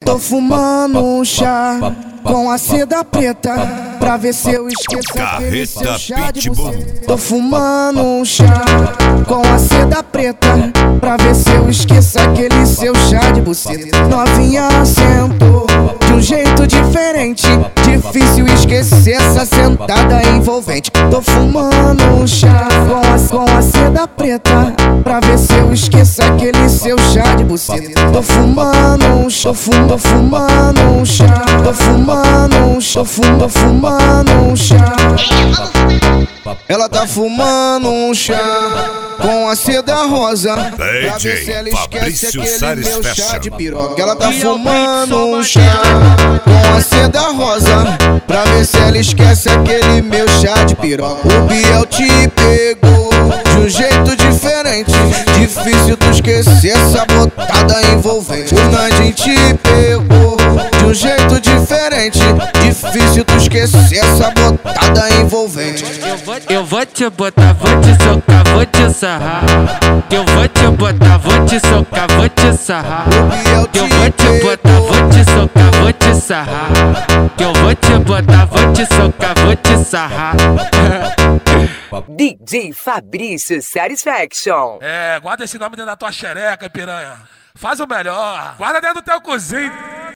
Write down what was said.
Tô fumando um chá com a seda preta pra ver se eu esqueço aquele seu chá de buceta. Tô fumando um chá com a seda preta pra ver se eu esqueço aquele seu chá de buceta. Novinha sentou de um jeito diferente, difícil esquecer essa sentada envolvente. Tô fumando um chá com a seda preta pra ver se eu esqueço aquele seu chá de buceta. Tô fumando um chá, tô fumando um chá, tô fumando um chá, tô fumando um chá. Ela tá fumando um chá com a seda rosa pra ver se ela esquece aquele meu chá de piroca. Ela tá fumando um chá com a seda rosa pra ver se ela esquece aquele meu chá de piroca. O Biel te pegou de um jeito diferente, difícil tu esquecer essa botada envolvente. O Nandinho te pegou de um jeito diferente, difícil tu esquecer essa botada envolvente. Eu vou te botar, vou te socar, vou te sarrar. Eu vou te botar, vou te socar, vou te sarrar. Eu vou te botar, vou te socar, vou te sarrar. Eu vou te botar, vou te socar, vou te sarrar. DJ Fabrício Satisfaction. Guarda esse nome dentro da tua xereca, piranha. Faz o melhor. Guarda dentro do teu cozinho.